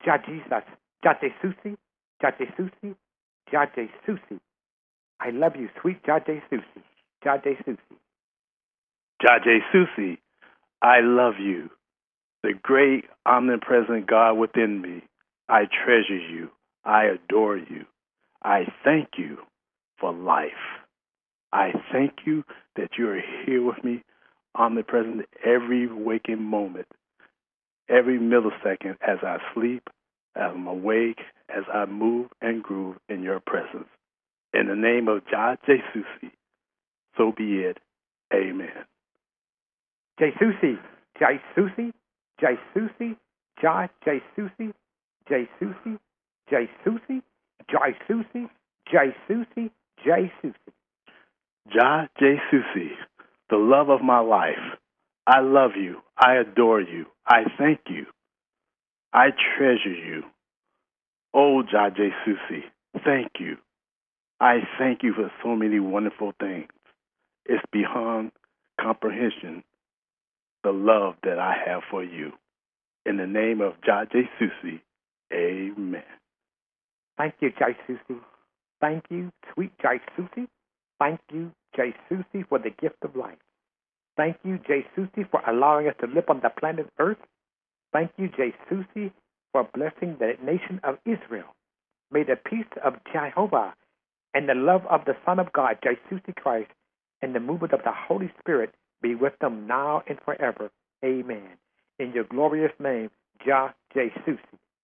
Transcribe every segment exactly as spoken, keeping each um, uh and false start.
Ja Jesus, Ja Jesusi, Ja Jesusi, Ja Jesusi. I love you, sweet Ja Jesusi, Ja Jesusi. Ja Jesusi, I love you, the great omnipresent God within me. I treasure you. I adore you. I thank you for life. I thank you that you are here with me, omnipresent every waking moment, every millisecond as I sleep, as I'm awake, as I move and groove in your presence. In the name of Ja Jesusi, so be it. Amen. Jesusi, Jesusi, Jesusi, Ja Jesusi, Jesusi, Jesusi, Jesusi, Jesusi, Jesusi. Ja Jesusi, the love of my life. I love you. I adore you. I thank you. I treasure you. Oh, Ja Jesusi, thank you. I thank you for so many wonderful things. It's beyond comprehension, the love that I have for you. In the name of Ja Jesusi, amen. Thank you, Jesusi. Thank you, sweet Jesusi. Thank you, Jesusi, for the gift of life. Thank you, Jesusi, for allowing us to live on the planet Earth. Thank you, Jesusi, for blessing the nation of Israel. May the peace of Jehovah and the love of the Son of God, Jesusi Christ, and the movement of the Holy Spirit be with them now and forever. Amen. In your glorious name, Ja Jesusi.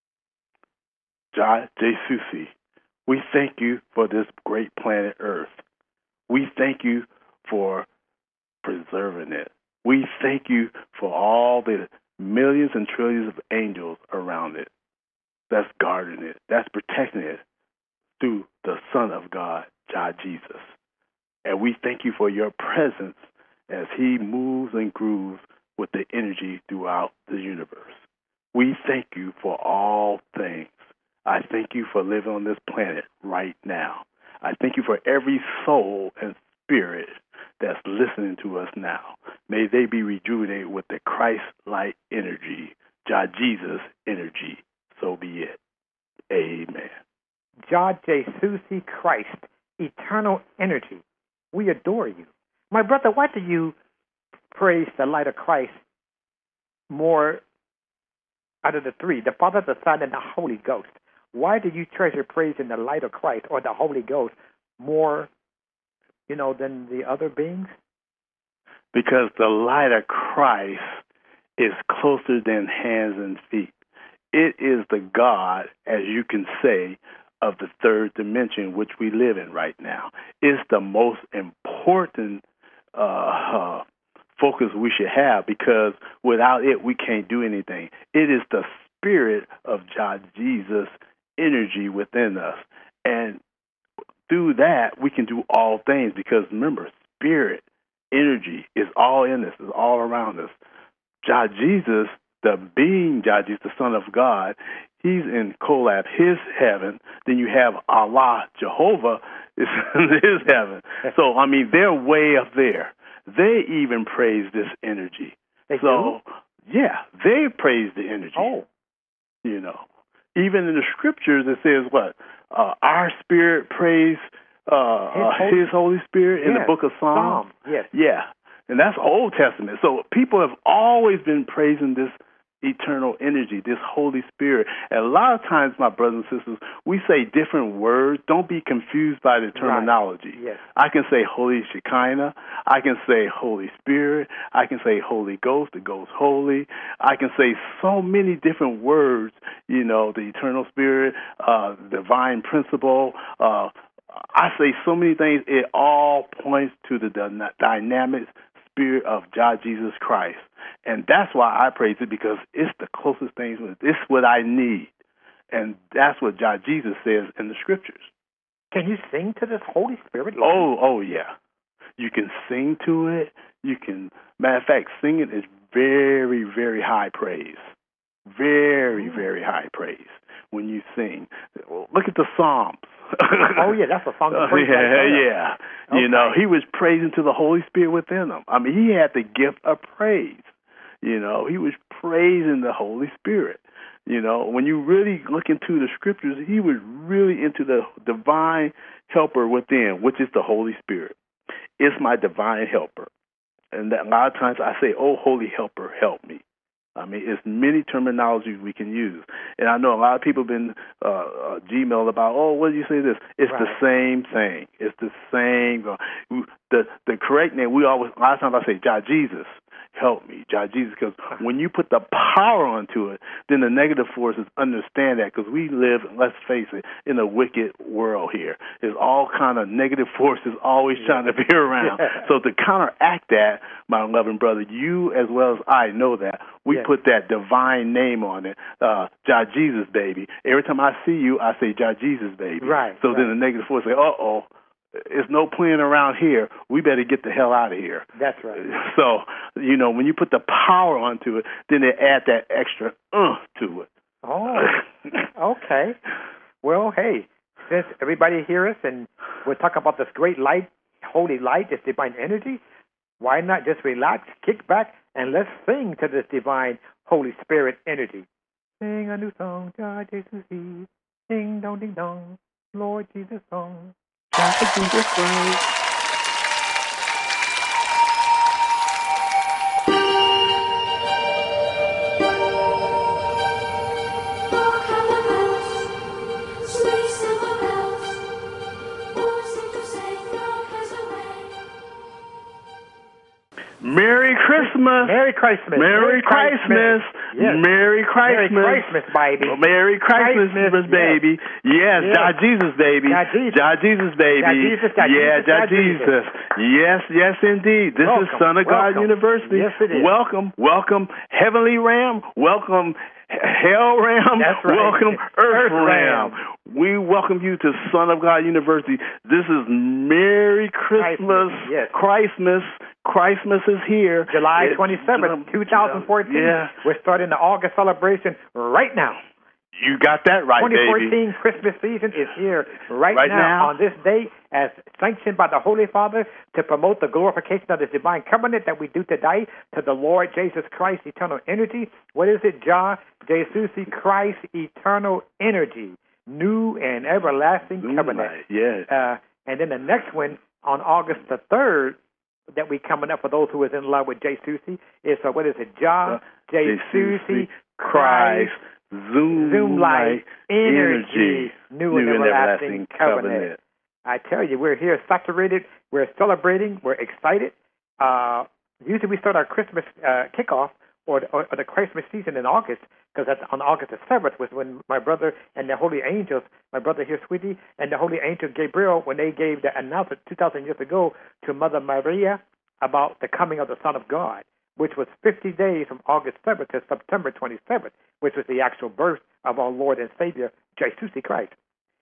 Ja Jesusi, we thank you for this great planet Earth. We thank you for preserving it. We thank you for all the millions and trillions of angels around it that's guarding it, that's protecting it through the Son of God, Ja Jesus. And we thank you for your presence as he moves and grooves with the energy throughout the universe. We thank you for all things. I thank you for living on this planet right now. I thank you for every soul and spirit that's listening to us now. May they be rejuvenated with the Christ-like energy, Ja Jesus energy. So be it. Amen. Ja Jesusi Christ, eternal energy. We adore you. My brother, why do you praise the light of Christ more out of the three, the Father, the Son, and the Holy Ghost? Why do you treasure praising the light of Christ or the Holy Ghost more, you know, than the other beings? Because the light of Christ is closer than hands and feet. It is the God, as you can say, of the third dimension, which we live in right now. It's the most important uh, uh, focus we should have, because without it, we can't do anything. It is the spirit of Ja Jesus energy within us. And through that, we can do all things, because remember, spirit, energy is all in us, is all around us. Ja Jesus, the being Ja Jesus, the Son of God, he's in Kolab, his heaven. Then you have Allah, Jehovah, is in his heaven. So, I mean, they're way up there. They even praise this energy. They so, do? yeah, they praise the energy. Oh. You know, even in the scriptures, it says what? Uh, our spirit praise uh, his, Holy, his Holy Spirit in yes, the book of Psalms. Psalm, yes. Yeah. And that's Old Testament. So people have always been praising this eternal energy, this Holy Spirit. And a lot of times, my brothers and sisters, we say different words. Don't be confused by the terminology. Right. Yes. I can say Holy Shekinah. I can say Holy Spirit. I can say Holy Ghost, the Ghost Holy. I can say so many different words, you know, the eternal spirit, uh, divine principle. Uh, I say so many things. It all points to the dynamic spirit of Ja Jesus Christ. And that's why I praise it, because it's the closest thing. It's what I need. And that's what Ja Jesus says in the scriptures. Can you sing to this Holy Spirit? Lord? Oh, oh, yeah. You can sing to it. You can, matter of fact, singing is very, very high praise. Very, mm. very high praise when you sing. Look at the Psalms. Oh, yeah, that's a song of praise. Yeah, right yeah. Okay. You know, he was praising to the Holy Spirit within him. I mean, he had the gift of praise. You know, he was praising the Holy Spirit. You know, when you really look into the scriptures, he was really into the divine helper within, which is the Holy Spirit. It's my divine helper. And that, a lot of times I say, oh, Holy Helper, help me. I mean, it's many terminologies we can use. And I know a lot of people have been uh, uh, Gmail about, oh, what did you say this? It's Right. the same thing. It's the same. Uh, the the correct name, we always, a lot of times I say, God, Jesus, help me, God, Jesus, because when you put the power onto it, then the negative forces understand that, because we live, let's face it, in a wicked world here. There's all kind of negative forces always trying to be around. Yeah. So to counteract that, my loving brother, you as well as I know that, we Yes. put that divine name on it, uh, Jah Jesus, baby. Every time I see you, I say Jah Jesus, baby. Right. So right. then the negative force say, uh-oh, there's no playing around here. We better get the hell out of here. That's right. So, you know, when you put the power onto it, then they add that extra uh to it. Oh, okay. Well, hey, since everybody hear us and we're talking about this great light, holy light, this divine energy, why not just relax, kick back, and let's sing to this divine Holy Spirit energy. Sing a new song, Jah Jesus, ding dong, ding dong, Lord Jesus song. Jah Jesus Christ. Merry Christmas. Merry Christmas. Merry Christmas. Yes. Merry Christmas. Merry Christmas, baby. Merry Christmas, Christmas, baby. Yes, Yes. Jah Jesus, baby. Jah Jesus. Jah Jesus, baby. Jah Jesus, Jah yeah, Jesus, Jah Jah Jesus. Jesus. Yes, yes, indeed. This Welcome, is Son of God welcome. University. Yes, it is. Welcome, welcome, Heavenly Ram. Welcome, Hell Ram. That's right. Welcome, Earth, Earth Ram. Ram. We welcome you to Son of God University. This is Merry Christmas. Christmas, yes. Christmas. Christmas is here. July It- twenty-seventh, twenty fourteen. Yeah. We're starting the August celebration right now. You got that right, twenty baby. fourteen Christmas season is here right, Right now, now. on this day, as sanctioned by the Holy Father, to promote the glorification of this divine covenant that we do today to the Lord Jesus Christ, eternal energy. What is it, Jah Jesus Christ, eternal energy, new and everlasting covenant. Moonlight, yes. Uh, and then the next one on August the third, that we coming up for those who is in love with Jesus, is uh, what is it, Jah Uh, Jesus Jesus Christ. Christ, Zoom, Zoom light, energy, new, and everlasting covenant. covenant. I tell you, we're here saturated, we're celebrating, we're excited. Uh, usually we start our Christmas uh, kickoff or, or, or the Christmas season in August, because on August the seventh was when my brother and the holy angels, my brother here, Sweetie, and the holy angel Gabriel, when they gave the announcement two thousand years ago to Mother Maria about the coming of the Son of God, which was fifty days from August seventh to September twenty-seventh, which was the actual birth of our Lord and Savior, Jesus Christ.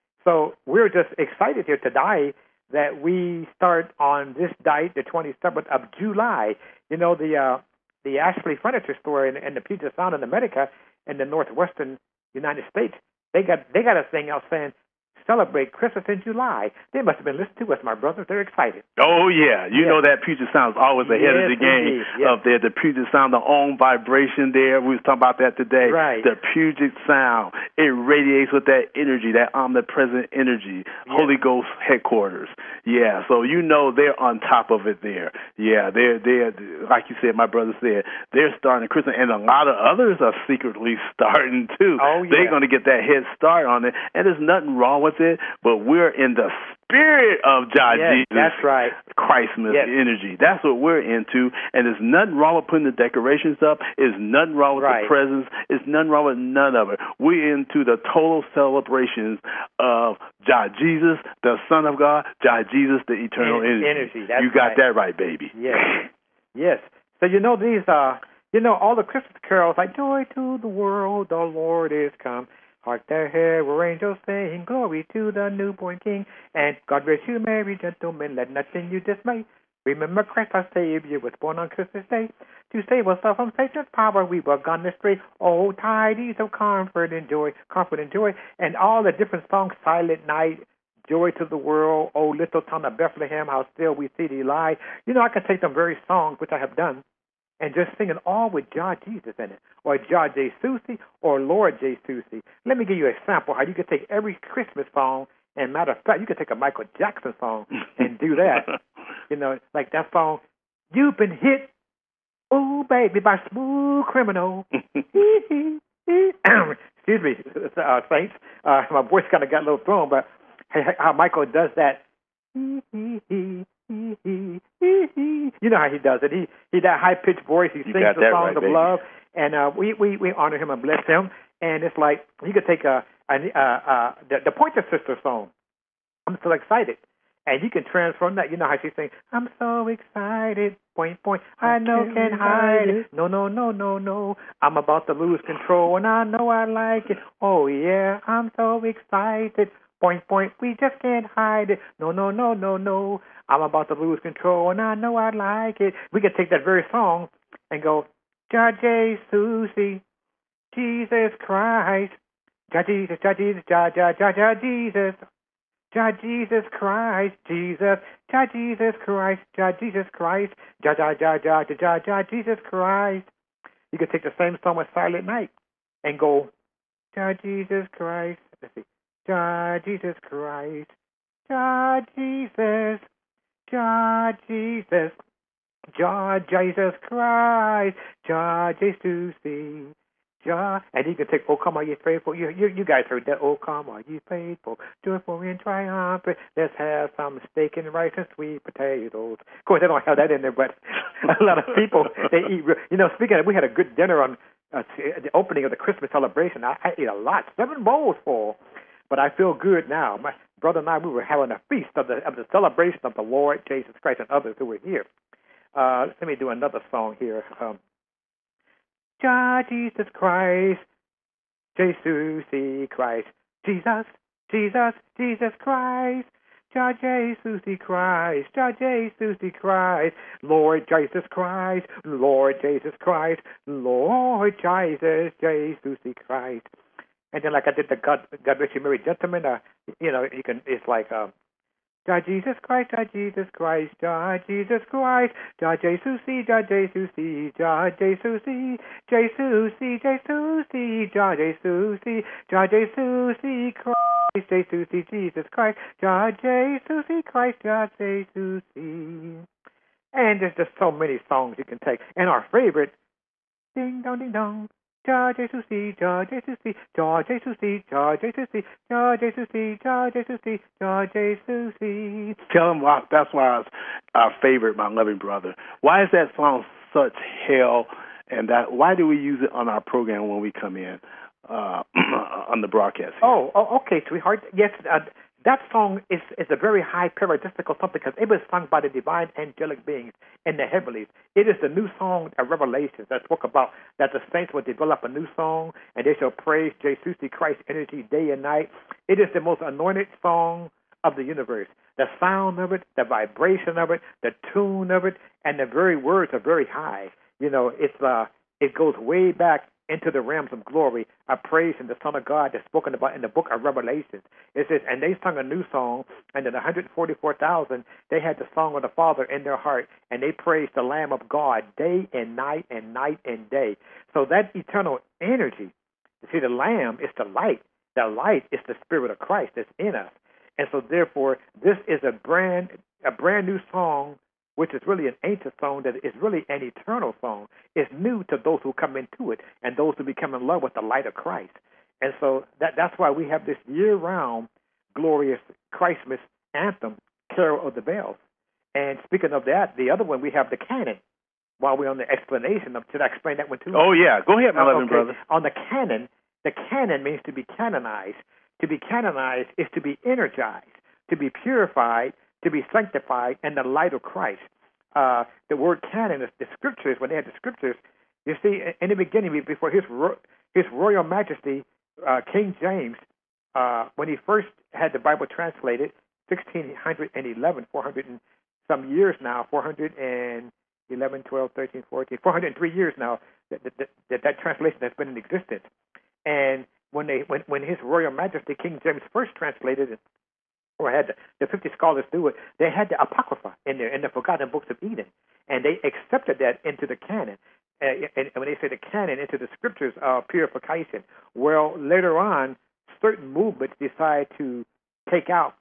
So we're just excited here today that we start on this date, the twenty-seventh of July. You know, the uh, the Ashley Furniture Store in, in the Puget Sound in America, in the northwestern United States, they got they got a thing out saying, celebrate Christmas in July. They must have been listening to us, my brothers. They're excited. Oh, yeah. You Yes. know that Puget Sound is always ahead Yes, of the game indeed. Yes. up there. The Puget Sound, the own vibration there. We was talking about that today. Right. The Puget Sound. It radiates with that energy, that omnipresent energy. Yes. Holy Ghost headquarters. Yeah, so you know they're on top of it there. Yeah, they're, they're like you said, my brother said, they're starting Christmas, and a lot of others are secretly starting too. Oh, yeah. They're going to get that head start on it, and there's nothing wrong with it, but we're in the spirit of Jah Yes, Jesus. that's right. Christmas Yes. energy. That's what we're into, and there's nothing wrong with putting the decorations up. There's nothing wrong with Right. the presents. There's nothing wrong with none of it. We're into the total celebrations of Jah Jesus, the Son of God, Jah Jesus, the eternal En- energy. energy, that's you got right. that right, baby. Yes. Yes. So you know these uh you know all the Christmas carols like joy to the world, the Lord is come. Hark the herald angels sing, glory to the newborn King. And God bless you, merry gentlemen, let nothing you dismay. Remember Christ our Savior was born on Christmas Day. To save us all from Satan's power, we were gone astray. Oh, tidings of comfort and joy, comfort and joy. And all the different songs, Silent Night, Joy to the World, Oh, Little Town of Bethlehem, How Still We See Thee Lie. You know, I can take them very songs, which I have done, and just sing it all with Jah Jesus in it, or Jah Jesus, or Lord Jesus. Let me give you a sample how you could take every Christmas song, and matter of fact, you could take a Michael Jackson song and do that. You know, like that song, You've Been Hit, Oh Baby, by Smooth Criminal. Excuse me, uh, Saints. Uh, my voice kind of got a little thrown, but how Michael does that. You know how he does it. He he that high pitched voice. He you sings the songs right, of baby. love, and uh, we, we we honor him and bless him. And it's like you could take a, a, a, a the, the Pointer Sister song. I'm so excited, and you can transform that. You know how she sings. I'm so excited. Point point. I, I know can hide it. No no no no no. I'm about to lose control, and I know I like it. Oh yeah, I'm so excited. Point, point, we just can't hide it. No, no, no, no, no. I'm about to lose control, and I know I like it. We can take that very song and go, Jah Jesus, Jesus Christ, Jah Jesus, Jah Jesus, Jah, Jah, Jah, Jah Jesus, Jah Jesus Christ, Jesus, Jah Jesus Christ, Jah Jesus Christ, Jah, Jah, Jah, Jah, Jah, Jah, Jesus Christ. You can take the same song with Silent Night and go, Jah Jesus Christ. Let's see. Jah Jesus Christ, Jah Jesus, Jah Jesus, Jah Jesus Christ, Jah Jesus, Jah. And you can take, Oh Come Are Ye Faithful. You, you you guys heard that. Oh Come Are Ye Faithful, joyful and triumphant. Let's have some steak and rice and sweet potatoes. Of course, they don't have that in there, but a lot of people they eat. You know, speaking of, we had a good dinner on uh, the opening of the Christmas celebration. I, I ate a lot, seven bowls full. But I feel good now. My brother and I, we were having a feast of the of the celebration of the Lord Jesus Christ and others who were here. Uh, let me do another song here. Um, Jah Jesus Christ, Jesus Christ, Jesus, Jesus, Jesus Christ, Jah Jesus Christ, Jah Jesus Christ, Lord Jesus Christ, Lord Jesus Christ, Lord Jesus, Jesus Christ. And then, like I did the God, God Rich You Merry Gentleman, uh, you know, you can. It's like, um, Jah Jesus Christ, Jah Jesus Christ, Jah Jesus Christ, Jah Jesus, Jah Jesus, Jah Jesus, Jesus, Jesus, Jah Jesus, Jah Jesus Christ, Jesus, Jesus Christ, Jah Jesus Christ, Jah Jesus. And there's just so many songs you can take. And our favorite, ding dong, ding dong. Jah Jesus, Jah Jesus, Jah Jesus, Jah Jesus, Jah Jesus, Jah Jesus, Jah Jesus. Tell them why, that's why it's our favorite, my loving brother. Why is that song such hell? And that why do we use it on our program when we come in uh, on the broadcast? Here? Oh, oh, okay, sweetheart. Yes, uh, that song is, is a very high paradistical something because it was sung by the divine angelic beings in the heavenlies. It is the new song of Revelations that spoke about that the saints will develop a new song and they shall praise Jesus Christ energy day and night. It is the most anointed song of the universe. The sound of it, the vibration of it, the tune of it, and the very words are very high. You know, it's uh, it goes way back into the realms of glory, a praise in the Son of God that's spoken about in the book of Revelations. It says, and they sung a new song, and then one hundred forty-four thousand, they had the song of the Father in their heart, and they praised the Lamb of God day and night and night and day. So that eternal energy, you see, the Lamb is the light. The light is the Spirit of Christ that's in us. And so therefore, this is a brand a brand new song, which is really an ancient song that is really an eternal song. It's new to those who come into it and those who become in love with the light of Christ. And so that that's why we have this year-round glorious Christmas anthem, Carol of the Bells. And speaking of that, the other one, we have the canon. While we're on the explanation, of, should I explain that one too? Oh, yeah. Go ahead, my uh, loving okay. brother. On the canon, the canon means to be canonized. To be canonized is to be energized, to be purified, to be sanctified in the light of Christ. Uh, the word canon is the scriptures. When they had the scriptures, you see, in the beginning, before his his royal majesty, uh, King James, uh, when he first had the Bible translated, sixteen eleven, four hundred and some years now, four hundred eleven, twelve, thirteen, fourteen, four hundred three years now that that, that that translation has been in existence. And when they when, when his royal majesty, King James, first translated it, or had the, the fifty scholars do it, they had the Apocrypha in there, in the forgotten books of Eden, and they accepted that into the canon. Uh, and, and when they say the canon, into the scriptures of purification. Well, later on, certain movements decide to take out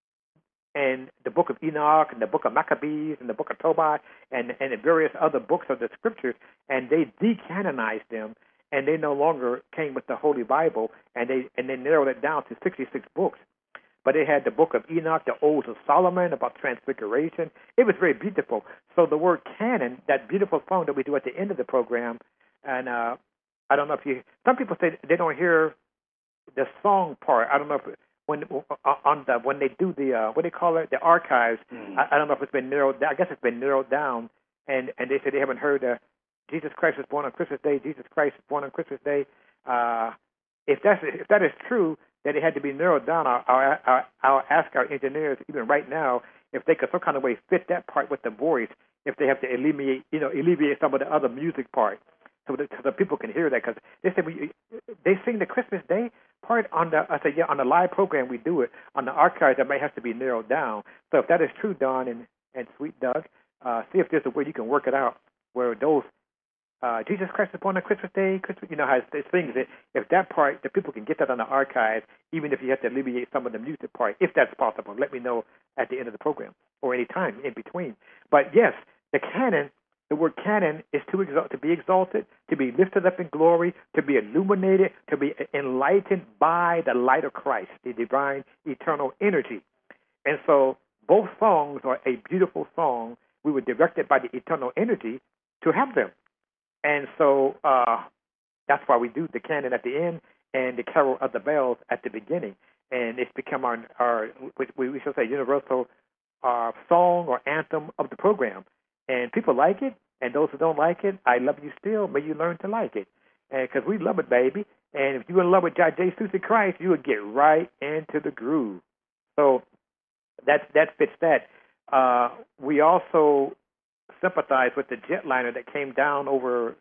and the book of Enoch and the book of Maccabees and the book of Tobit and, and the various other books of the scriptures, and they decanonized them, and they no longer came with the Holy Bible, and they and they narrowed it down to sixty-six books. But they had the book of Enoch, the Odes of Solomon about transfiguration. It was very beautiful. So the word canon, that beautiful song that we do at the end of the program, and uh, I don't know if you, some people say they don't hear the song part. I don't know if when uh, on the when they do the uh, what do they call it, the archives. Mm. I, I don't know if it's been narrowed down. I guess it's been narrowed down, and and they say they haven't heard uh, Jesus Christ was born on Christmas Day. Jesus Christ was born on Christmas Day. Uh, if that's if that is true, that it had to be narrowed down, I'll, I'll, I'll, I'll ask our engineers even right now if they could some kind of way fit that part with the voice. If they have to alleviate, you know, alleviate some of the other music part, so that so the people can hear that, because they say we they sing the Christmas Day part on the I said yeah on the live program we do it on the archives that may have to be narrowed down. So if that is true, Don and and Sweet Doug, uh, see if there's a way you can work it out where those uh, Jesus Christ is born on Christmas Day, Christmas, you know how it sings it. If that part, the people can get that on the archive, even if you have to alleviate some of the music part, if that's possible. Let me know at the end of the program or any time in between. But yes, the canon. The word canon is to exalt, to be exalted, to be lifted up in glory, to be illuminated, to be enlightened by the light of Christ, the divine eternal energy. And so both songs are a beautiful song. We were directed by the eternal energy to have them. And so uh, that's why we do the canon at the end and the carol of the bells at the beginning. And it's become our, our we, we should say, universal uh, song or anthem of the program. And people like it, and those who don't like it, I love you still. May you learn to like it, because we love it, baby. And if you're in love with J. Susie Christ, you will get right into the groove. So that that fits that. Uh, we also sympathize with the jetliner that came down over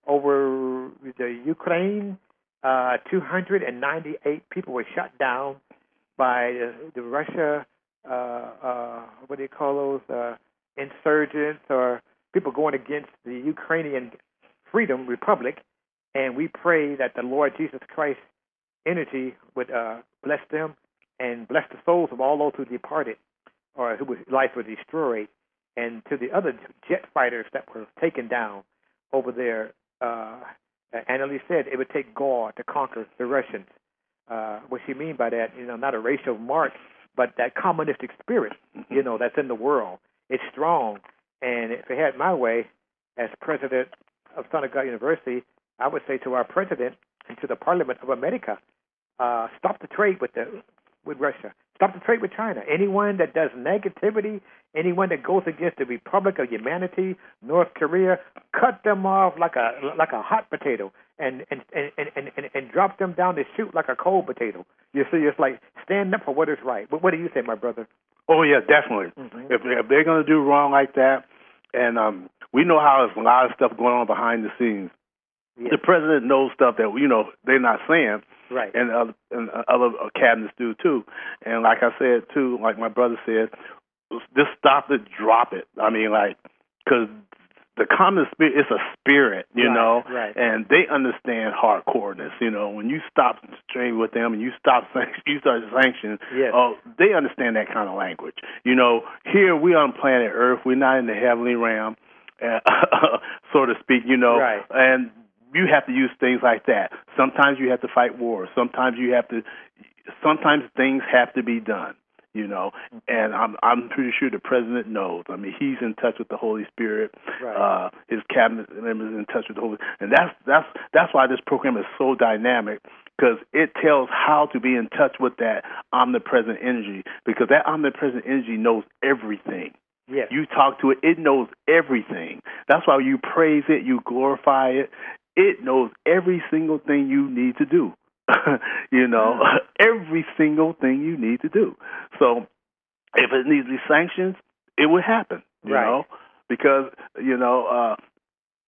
over the Ukraine. Uh, two hundred ninety-eight people were shot down by the, the Russia. Uh, uh, what do you call those? Uh, insurgents or people going against the Ukrainian Freedom Republic, and we pray that the Lord Jesus Christ energy would uh, bless them and bless the souls of all those who departed or whose lives were destroyed, and to the other jet fighters that were taken down over there. Uh, Annalise said it would take God to conquer the Russians. Uh, what she mean by that, you know, not a racial mark, but that communistic spirit, you know, that's in the world. It's strong, and if I had my way, as president of Son of God University, I would say to our president and to the Parliament of America, uh, stop the trade with the with Russia. Stop the trade with China. Anyone that does negativity, anyone that goes against the Republic of Humanity, North Korea, cut them off like a like a hot potato and and, and, and, and, and drop them down the chute like a cold potato. You see, it's like stand up for what is right. But what do you say, my brother? Oh, yeah, definitely. Mm-hmm. If, if they're going to do wrong like that, and um, we know how there's a lot of stuff going on behind the scenes. Yes. The president knows stuff that, you know, they're not saying, right? And other, and other cabinets do, too. And like I said, too, like my brother said, just stop it, drop it. I mean, like, because the common spirit, it's a spirit, you right, know, right. And they understand hardcoreness, you know. When you stop straight with them and you stop, you start sanctions, yes. uh, they understand that kind of language. You know, here we on planet Earth, we're not in the heavenly realm, uh, so to speak, you know, right. And you have to use things like that. Sometimes you have to fight wars. Sometimes you have to, sometimes things have to be done. You know, and I'm I'm pretty sure the president knows. I mean, he's in touch with the Holy Spirit. Right. Uh, his cabinet members in touch with the Holy, and that's that's that's why this program is so dynamic, because it tells how to be in touch with that omnipresent energy. Because that omnipresent energy knows everything. Yes. You talk to it; it knows everything. That's why you praise it, you glorify it. It knows every single thing you need to do. you know, every single thing you need to do. So if it needs to be sanctions, it would happen, you right. know, because, you know, uh,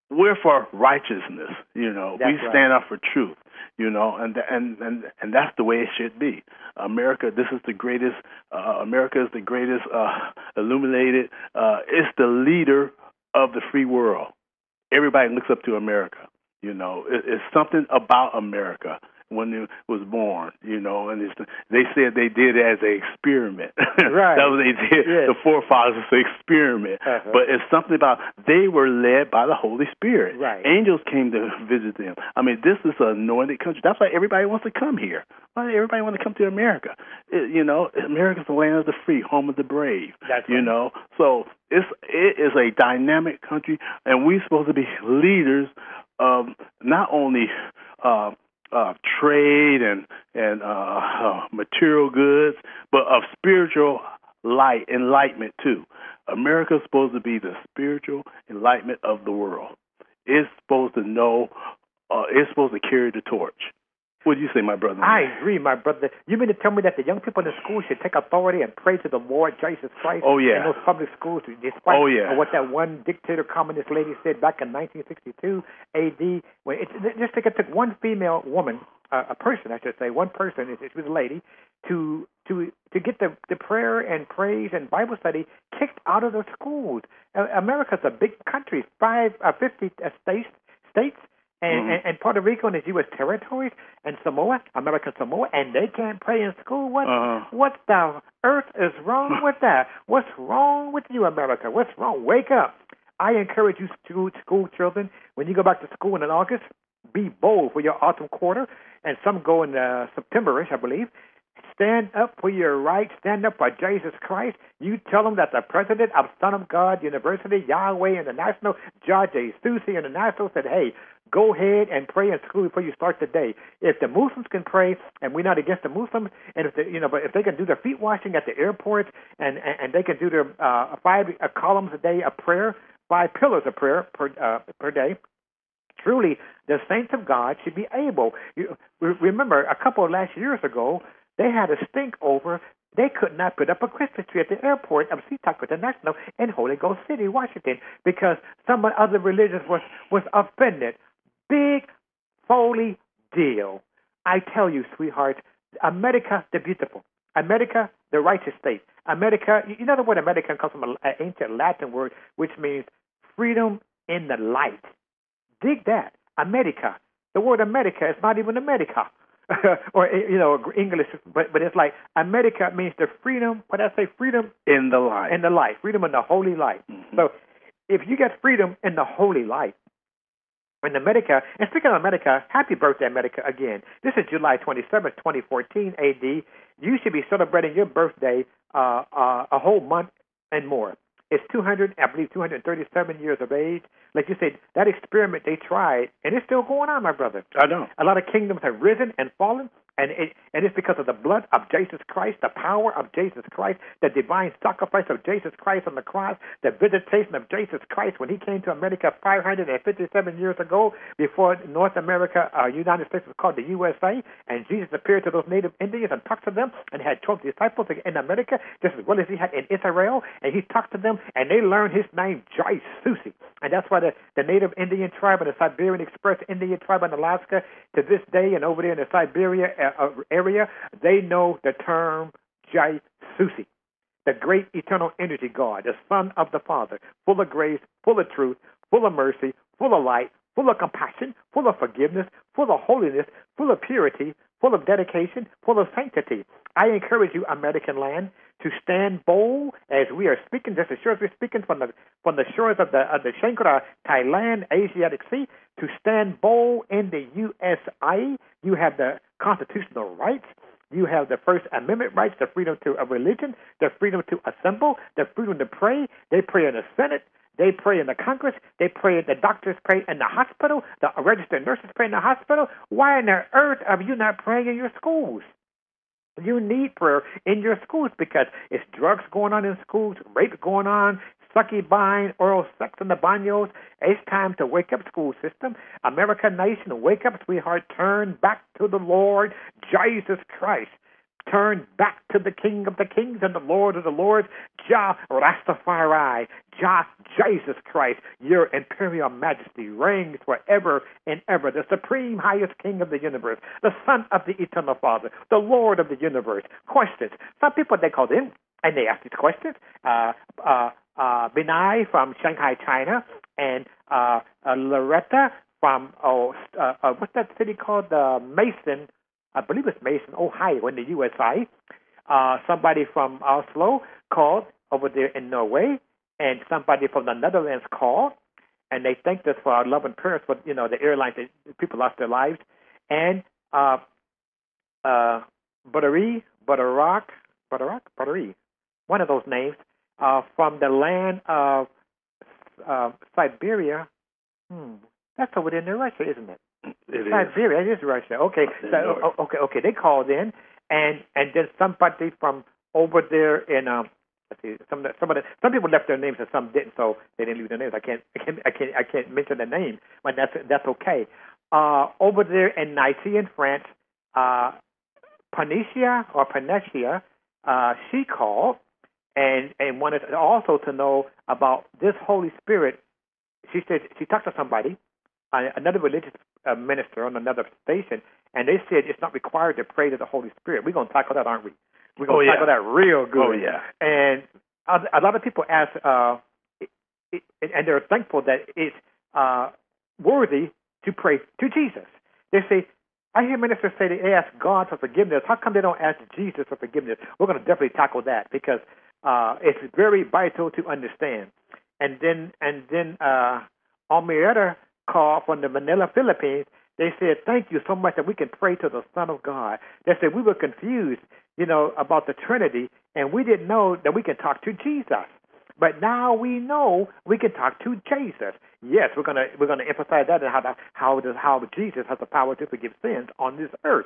we're for righteousness. You know, That's we right. stand up for truth. You know, and and and and that's the way it should be. America, this is the greatest. Uh, America is the greatest uh, illuminated. Uh, it's the leader of the free world. Everybody looks up to America. You know, it, it's something about America when it was born, you know, and it's, they said they did it as an experiment. Right. That was what they did. Yes. The forefathers, an experiment. Uh-huh. But it's something about they were led by the Holy Spirit. Right. Angels came to visit them. I mean, this is an anointed country. That's why everybody wants to come here. Why everybody wants to come to America? It, you know, America's the land of the free, home of the brave. That's you right. know, so it's it is a dynamic country, and we're supposed to be leaders of not only uh, uh, trade and and uh, uh, material goods, but of spiritual light, enlightenment too. America's supposed to be the spiritual enlightenment of the world. It's supposed to know. Uh, it's supposed to carry the torch. What do you say, my brother? I agree, my brother. You mean to tell me that the young people in the school should take authority and pray to the Lord Jesus Christ Oh, yeah. in those public schools, despite Oh, yeah. what that one dictator communist lady said back in nineteen sixty-two A D? When it, just think it took one female woman, uh, a person, I should say, one person, she was a lady, to to to get the, the prayer and praise and Bible study kicked out of the schools. Uh, America's a big country, five, uh, fifty uh, states, states. And, Mm-hmm. and, and Puerto Rico and the U S territories and Samoa, American Samoa, and they can't pray in school. What Uh-huh. what the earth is wrong with that? What's wrong with you, America? What's wrong? Wake up. I encourage you school, school children, when you go back to school in August, be bold for your autumn quarter, and some go in uh, September-ish, I believe. Stand up for your rights. Stand up for Jesus Christ. You tell them that the president of Son of God University, Yahweh International, George A. Susi International said, hey, go ahead and pray in school before you start the day. If the Muslims can pray, and we're not against the Muslims, and if the, you know, but if they can do their feet washing at the airports, and and, and they can do their uh, five uh, columns a day of prayer, five pillars of prayer per uh, per day. Truly, the saints of God should be able. You, remember, a couple of last years ago, they had a stink over. They could not put up a Christmas tree at the airport of SeaTac International in Holy Ghost City, Washington, because some other religions was, was offended. Big, foley deal. I tell you, sweethearts, America the beautiful. America, the righteous state. America, you know the word American comes from an ancient Latin word, which means freedom in the light. Dig that. America. The word America is not even America. or, you know, English, but but it's like America means the freedom, what did I say, freedom in the light. In the light, freedom in the holy light. Mm-hmm. So if you get freedom in the holy light, in America, and speaking of America, happy birthday, America, again. This is July twenty-seventh, twenty fourteen A D. You should be celebrating your birthday uh, uh, a whole month and more. It's two hundred, I believe, two hundred thirty-seven years of age. Like you said, that experiment they tried, and it's still going on, my brother. I know. A lot of kingdoms have risen and fallen, and it, and it's because of the blood of Jesus Christ, the power of Jesus Christ, the divine sacrifice of Jesus Christ on the cross, the visitation of Jesus Christ when he came to America five hundred fifty-seven years ago, before North America, uh, United States was called the U S A, and Jesus appeared to those native Indians and talked to them, and had twelve disciples in America, just as well as he had in Israel, and he talked to them, and they learned his name, Jai Susi. And that's why the, the native Indian tribe and the Siberian Express Indian tribe in Alaska, to this day, and over there in the Siberia uh, area, they know the term Jai Susi, the great eternal energy God, the Son of the Father, full of grace, full of truth, full of mercy, full of light, full of compassion, full of forgiveness, full of holiness, full of purity, full of dedication, full of sanctity. I encourage you, American land, to stand bold as we are speaking, just as sure as we're speaking from the from the shores of the of the Shankara, Thailand, Asiatic Sea, to stand bold in the U S A. You have the constitutional rights. You have the First Amendment rights, the freedom to a religion, the freedom to assemble, the freedom to pray. They pray in the Senate. They pray in the Congress. They pray, the doctors pray in the hospital. The registered nurses pray in the hospital. Why on the earth are you not praying in your schools? You need prayer in your schools because it's drugs going on in schools, rape going on, succubine, oral sex in the baños. It's time to wake up, school system. American nation, wake up, sweetheart. Turn back to the Lord Jesus Christ. Turn back to the King of the Kings and the Lord of the Lords, Jah Rastafari, Jah Jesus Christ. Your imperial majesty reigns forever and ever, the supreme highest King of the universe, the Son of the eternal Father, the Lord of the universe. Questions. Some people, they called in and they asked these questions. Uh, uh, uh, Binay from Shanghai, China, and uh, uh, Loretta from, oh, uh, uh, what's that city called? Uh, Mason, I believe it's Mason, Ohio, in the U S A. Uh, somebody from Oslo called over there in Norway, and somebody from the Netherlands called, and they thanked us for our love and prayers for, you know, the airlines that people lost their lives. And uh, uh, Buttery, Butterrock, Butterrock, Buttery, one of those names, uh, from the land of uh, Siberia. Hmm. That's over there in Russia, isn't it? It Siberia, it is Russia. Okay, so, okay, okay. They called in, and and then somebody from over there in um, let's see, some some of the, some people left their names and some didn't, so they didn't leave their names. I can't I can't I can't I can't mention the name, but that's that's okay. Uh, over there in Nice in France, uh, Panecia or Panecia, uh, she called and and wanted also to know about this Holy Spirit. She said she talked to somebody, uh, another religious uh, minister on another station, and they said it's not required to pray to the Holy Spirit. We're going to tackle that, aren't we? We're going to oh, tackle yeah. that real good. Oh, yeah. And a, a lot of people ask, uh, it, it, and they're thankful that it's uh, worthy to pray to Jesus. They say, I hear ministers say they ask God for forgiveness. How come they don't ask Jesus for forgiveness? We're going to definitely tackle that because uh, it's very vital to understand. And then, and then uh, on my other call from the Manila, Philippines, they said, thank you so much that we can pray to the Son of God. They said we were confused, you know, about the Trinity, and we didn't know that we can talk to Jesus. But now we know we can talk to Jesus. Yes, we're gonna we're gonna emphasize that and how the, how does how Jesus has the power to forgive sins on this earth.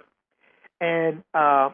And uh,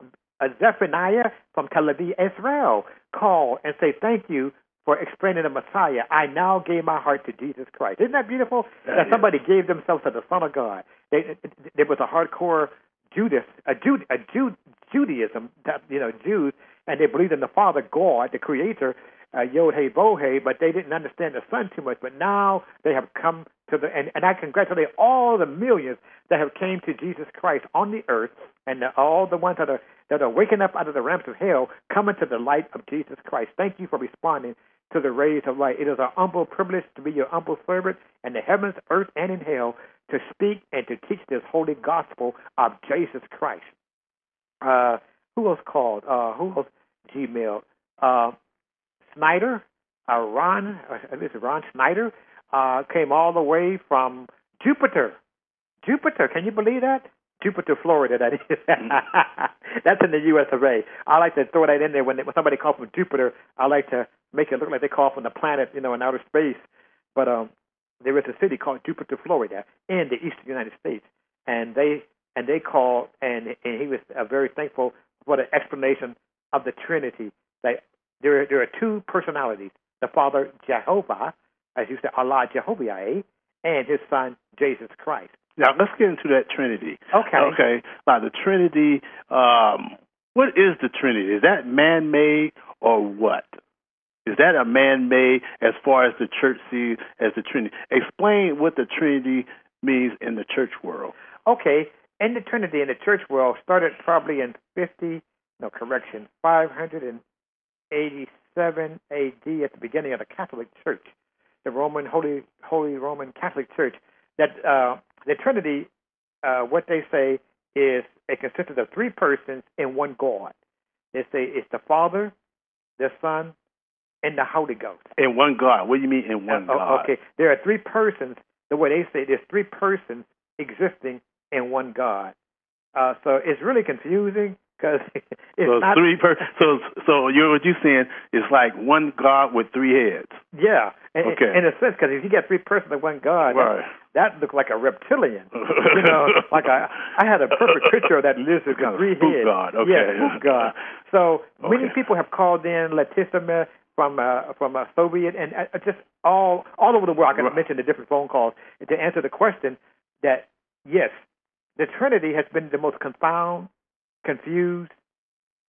Zephaniah from Tel Aviv, Israel, called and say thank you for explaining the Messiah. I now gave my heart to Jesus Christ. Isn't that beautiful? That that is. somebody gave themselves to the Son of God. They, there was a hardcore Judas, a Jude, a Jude, Judaism, that, you know, Jews, and they believed in the Father God, the Creator, uh, Yod Hey Bo Hey, but they didn't understand the Son too much. But now they have come to the, and, and I congratulate all the millions that have came to Jesus Christ on the earth, and the, all the ones that are that are waking up out of the ramps of hell, coming to the light of Jesus Christ. Thank you for responding to the rays of light. It is our humble privilege to be your humble servant in the heavens, earth, and in hell, to speak and to teach this holy gospel of Jesus Christ. Uh, who else called? Uh, who else Gmail? Uh, Snyder, uh, Ron, uh, this is Ron Snyder, uh, came all the way from Jupiter. Jupiter, can you believe that? Jupiter, Florida, that is. That's in the U S of A. I like to throw that in there when, they, when somebody calls from Jupiter. I like to make it look like they call from the planet, you know, in outer space. But um, there is a city called Jupiter, Florida, in the eastern United States, and they and they called, and, and he was uh, very thankful for the explanation of the Trinity. That there there are two personalities: the Father Jehovah, as you said, Allah Jehovah, and His Son Jesus Christ. Now, let's get into that Trinity. Okay. Okay. Now, the Trinity, um, what is the Trinity? Is that man-made or what? Is that a man-made as far as the church sees as the Trinity? Explain what the Trinity means in the church world. Okay. In the Trinity, in the church world, started probably in fifty, no, correction, five eighty-seven A D at the beginning of the Catholic Church, the Roman, Holy, Holy Roman Catholic Church, that uh, the Trinity, uh, what they say is it consists of three persons in one God. They say it's the Father, the Son, and the Holy Ghost. In one God. What do you mean in one uh, God? Okay, there are three persons. The way they say there's three persons existing in one God. Uh, so it's really confusing because it's so not three per. So so you're what you're saying is like one God with three heads. Yeah, in, okay. in a sense, because if you get three persons in one God, right. that, that looks like a reptilian. you know, like I, I had a perfect picture of that lizard with three heads. God, okay. Yeah, spook God. So okay. many people have called in Letitia from uh, from a Soviet and uh, just all all over the world. I can right. mention the different phone calls to answer the question that yes, the Trinity has been the most confound, confused,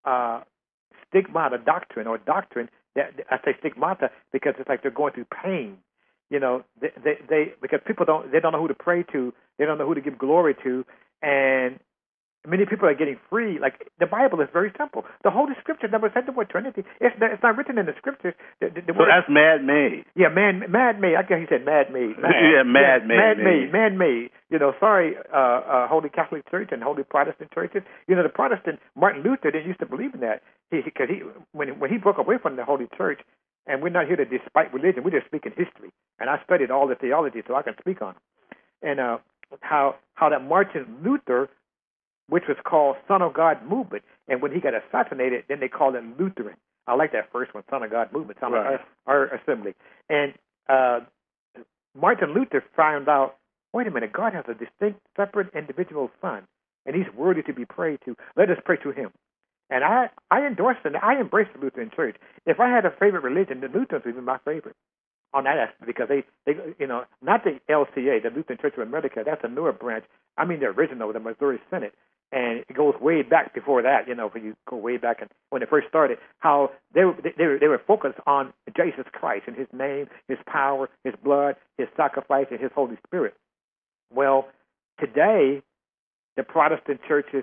uh, stigmata doctrine or doctrine. That I say stigmata because it's like they're going through pain. You know, they, they, they because people don't they don't know who to pray to, they don't know who to give glory to, and many people are getting free. Like the Bible is very simple. The Holy Scripture never said the word Trinity. It's it's not written in the Scriptures. The, the, the so word, that's man-made. Yeah, man, man-made. I guess he said mad-made. Mad, yeah, man-made. Yeah, man-made. Man-made. You know, sorry, uh, uh, Holy Catholic Church and Holy Protestant churches. You know, the Protestant Martin Luther didn't used to believe in that. He because he when when he broke away from the Holy Church. And we're not here to despite religion. We're just speaking history. And I studied all the theology, so I can speak on it. And uh, how how that Martin Luther, which was called Son of God Movement, and when he got assassinated, then they called it Lutheran. I like that first one, Son of God Movement, Son right. of our, our assembly. And uh, Martin Luther found out, wait a minute, God has a distinct, separate, individual Son, and he's worthy to be prayed to. Let us pray to him. And I, I endorse it. I embrace the Lutheran Church. If I had a favorite religion, the Lutherans would be my favorite on that aspect because they, they, you know, not the L C A, the Lutheran Church of America. That's a newer branch. I mean, the original, the Missouri Synod, and it goes way back before that. You know, when you go way back and when it first started, how they were, they were, they were focused on Jesus Christ and His name, His power, His blood, His sacrifice, and His Holy Spirit. Well, today, the Protestant churches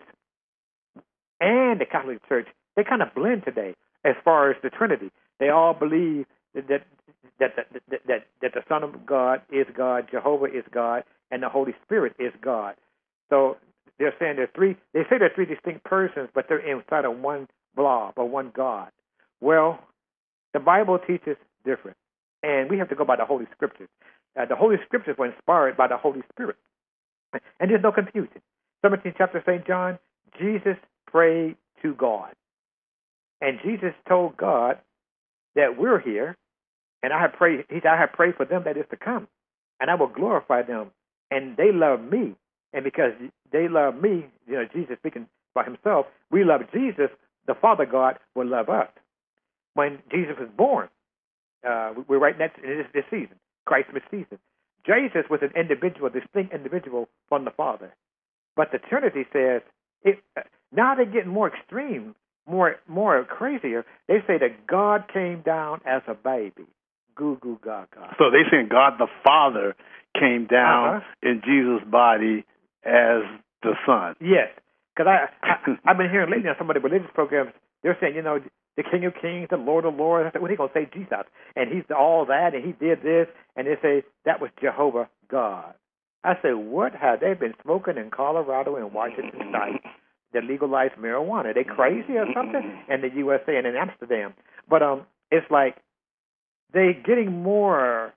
and the Catholic Church, they kind of blend today as far as the Trinity. They all believe that that that that, that, that, that the Son of God is God, Jehovah is God, and the Holy Spirit is God. So they're saying there's three. They say they're three distinct persons, but they're inside of one blob or one God. Well, the Bible teaches different, and we have to go by the Holy Scriptures. Uh, the Holy Scriptures were inspired by the Holy Spirit, and there's no confusion. seventeenth chapter of Saint John, Jesus prayed to God. And Jesus told God that we're here, and I have prayed, he said, I have prayed for them that is to come, and I will glorify them. And they love me. And because they love me, you know, Jesus speaking by himself, we love Jesus, the Father God will love us. When Jesus was born, uh, we're right next in this, this season, Christmas season. Jesus was an individual, distinct individual from the Father. But the Trinity says, it, now they're getting more extreme, more more crazier. They say that God came down as a baby. Goo, goo, gaga. So they saying God the Father came down uh-huh. in Jesus' body as the Son. Yes. Because I, I, I've been hearing lately on some of the religious programs, they're saying, you know, the King of Kings, the Lord of Lords. I said, what are they going to say? Jesus. And he's all that, and he did this. And they say, that was Jehovah God. I said, what have they been smoking in Colorado and Washington State that legalized marijuana? Are they crazy or something? In the U S A and in Amsterdam. But um, it's like they're getting more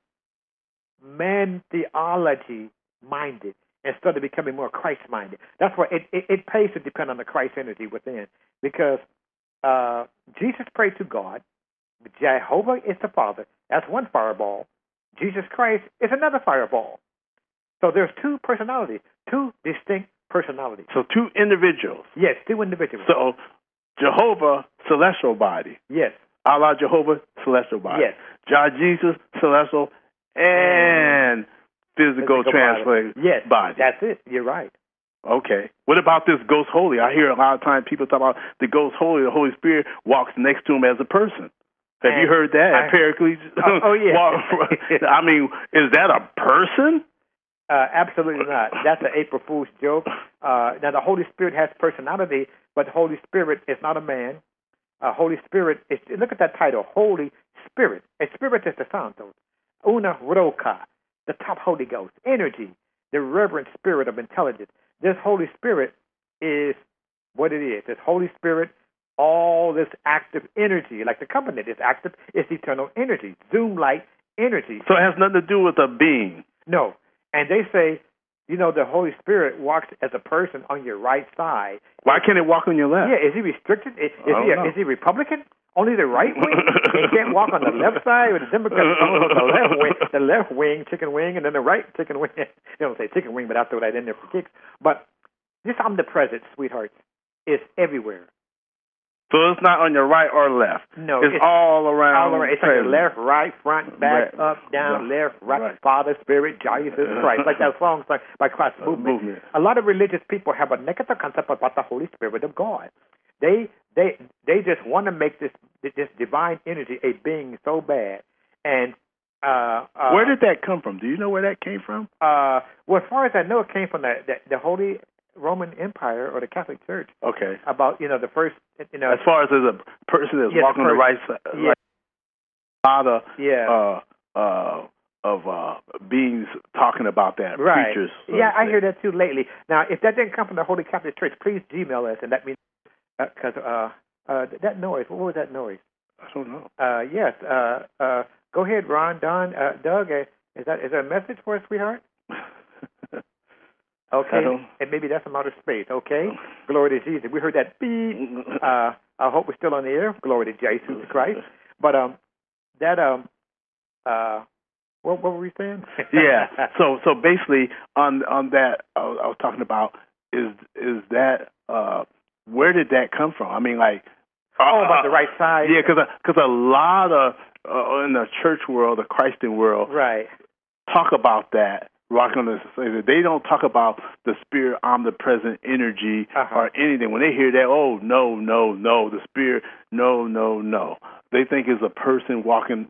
man theology minded instead of becoming more Christ minded. That's why it, it, it pays to depend on the Christ energy within. Because uh, Jesus prayed to God. Jehovah is the Father. That's one fireball. Jesus Christ is another fireball. So there's two personalities, two distinct personalities. So two individuals. Yes, two individuals. So Jehovah, celestial body. Yes. Allah Jehovah, celestial body. Yes. Jah Jesus, celestial and physical, physical translated body. Yes, body. That's it. You're right. Okay. What about this Ghost Holy? I hear a lot of times people talk about the Ghost Holy, the Holy Spirit walks next to him as a person. Have and you heard that? I, Pericles? Oh, oh yeah. I mean, is that a person? Uh, absolutely not. That's an April Fool's joke. Uh, now, the Holy Spirit has personality, but the Holy Spirit is not a man. Uh, Holy Spirit, is, look at that title, Holy Spirit. A spirit is the Santos. Una Roca, the top Holy Ghost, energy, the reverent spirit of intelligence. This Holy Spirit is what it is. This Holy Spirit, all this active energy, like the company is active, it's eternal energy, Zoom-like energy. So it has nothing to do with a being. No. And they say, you know, the Holy Spirit walks as a person on your right side. Why can't it walk on your left? Yeah, is he restricted? Is, is he a, is he Republican? Only the right wing? He can't walk on the left side, or the Democrats on the left wing, the left wing, chicken wing, and then the right chicken wing. They don't say chicken wing, but I throw that in there for kicks. But this omnipresence, sweethearts, is everywhere. So it's not on your right or left. No, it's, it's all around. All around. It's on your left, right, front, back, right. up, down, right. left, right, right, Father, Spirit, Jesus Christ. Like that song by, by Christ uh, movement. movement. A lot of religious people have a negative concept about the Holy Spirit of God. They they they just want to make this this divine energy a being so bad. And uh, uh, where did that come from? Do you know where that came from? Uh, well, as far as I know, it came from the the, the Holy Roman Empire or the Catholic Church. Okay. About you know the first you know as far as as a person that's yeah, walking the, the right side, yeah. right, a lot of yeah. uh, uh, of uh, beings talking about that. Right. Preachers. So yeah, I hear that too lately. Now, if that didn't come from the Holy Catholic Church, please Gmail us and let me know. Because uh, uh, uh, that noise, what was that noise? I don't know. Uh, yes. Uh, uh, go ahead, Ron, Don, uh, Doug. Uh, is that is there a message for us, sweetheart? Okay. And maybe that's from outer space. Okay. Glory to Jesus. We heard that beep. Uh, I hope we're still on the air. Glory to Jesus Christ. But um, that um, uh. What, what were we saying? yeah. So so basically on on that I was, I was talking about is is that uh, where did that come from? I mean, like oh, uh, about the right side. Yeah, because because a lot of uh, in the church world, the Christian world, right, talk about that. Rocking on the they don't talk about the spirit omnipresent energy uh-huh. or anything. When they hear that, oh no no no, the spirit no no no, they think it's a person walking.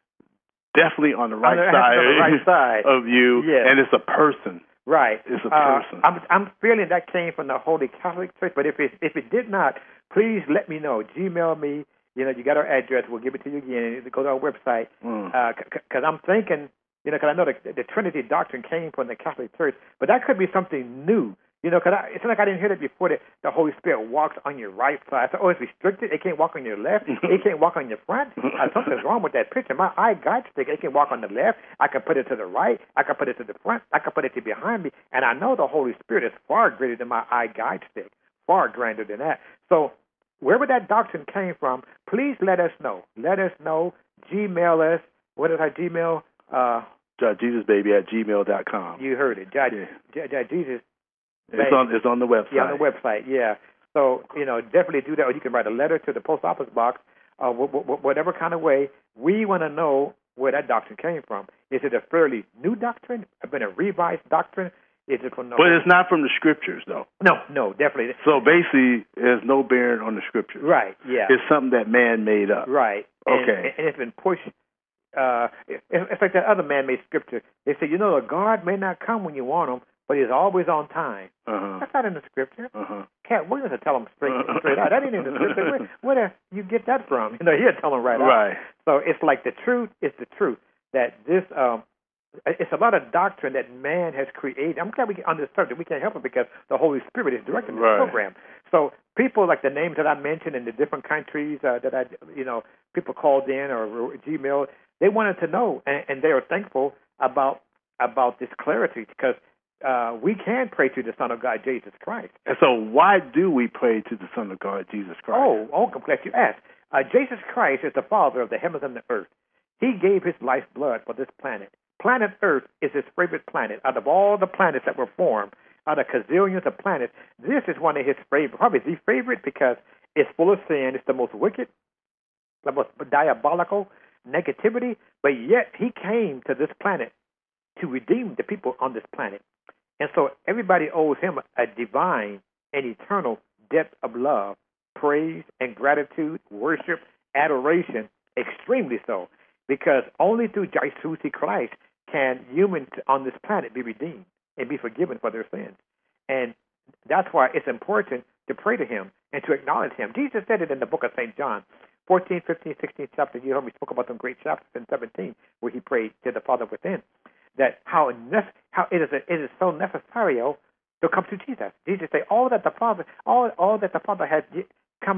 Definitely on the right, on the, side, on the right side of you, yes. and it's a person. Right. It's a person. Uh, I'm, I'm feeling that came from the Holy Catholic Church, but if it, if it did not, please let me know. Gmail me. You know, you got our address. We'll give it to you again. Go to our website. Because mm. uh, c- c- I'm thinking, you know, because I know the, the Trinity doctrine came from the Catholic Church, but that could be something new. You know, because it's like I didn't hear that before, that the Holy Spirit walks on your right side. So, oh, it's restricted. It can't walk on your left. It can't walk on your front. Uh, something's wrong with that picture. My eye guide stick, it can walk on the left. I can put it to the right. I can put it to the front. I can put it to behind me. And I know the Holy Spirit is far greater than my eye guide stick, far grander than that. So wherever that doctrine came from, please let us know. Let us know. Gmail us. What is our Gmail? Uh, JudgeJesusBaby at gmail dot com. You heard it. Judge, yeah. Judge Jesus. It's on, it's on the website. Yeah, on the website, yeah. So, you know, definitely do that. Or you can write a letter to the post office box, uh, w- w- whatever kind of way. We want to know where that doctrine came from. Is it a fairly new doctrine? Been a revised doctrine? Is it from the But it's not from the scriptures, though. No, no, definitely. So basically, there's no bearing on the scriptures. Right, yeah. It's something that man made up. Right. Okay. And, and it's been pushed. Uh, it's like that other man-made scripture. They say, you know, the God may not come when you want him, but he's always on time. Uh-huh. That's not in the scripture. Uh-huh. Cat Williams will tell him straight, straight out. That ain't in the scripture. Where, where do you get that from? You know, he'll tell him right, right. out. So it's like the truth is the truth. That this, um, it's a lot of doctrine that man has created. I'm glad we get on this subject. We can't help it because the Holy Spirit is directing this right. program. So people like the names that I mentioned in the different countries uh, that I, you know, people called in or Gmail, they wanted to know, and, and they are thankful about about this clarity because uh, we can pray to the Son of God, Jesus Christ. And so why do we pray to the Son of God, Jesus Christ? Oh, oh, I'm glad you asked. Uh, Jesus Christ is the Father of the heavens and the earth. He gave his life blood for this planet. Planet Earth is his favorite planet. Out of all the planets that were formed, out of gazillions of planets, this is one of his favorite, probably the favorite because it's full of sin. It's the most wicked, the most diabolical negativity, but yet he came to this planet to redeem the people on this planet. And so everybody owes him a divine and eternal debt of love, praise, and gratitude, worship, adoration, extremely so, because only through Jesus Christ can humans on this planet be redeemed and be forgiven for their sins. And that's why it's important to pray to him and to acknowledge him. Jesus said it in the book of Saint John, fourteen, fifteen, sixteen chapter. You heard me spoke about some great chapters in seventeen where he prayed to the Father within. That how nef- how it is a, it is so necessary to come to Jesus. Jesus said, all that the Father all all that the Father has come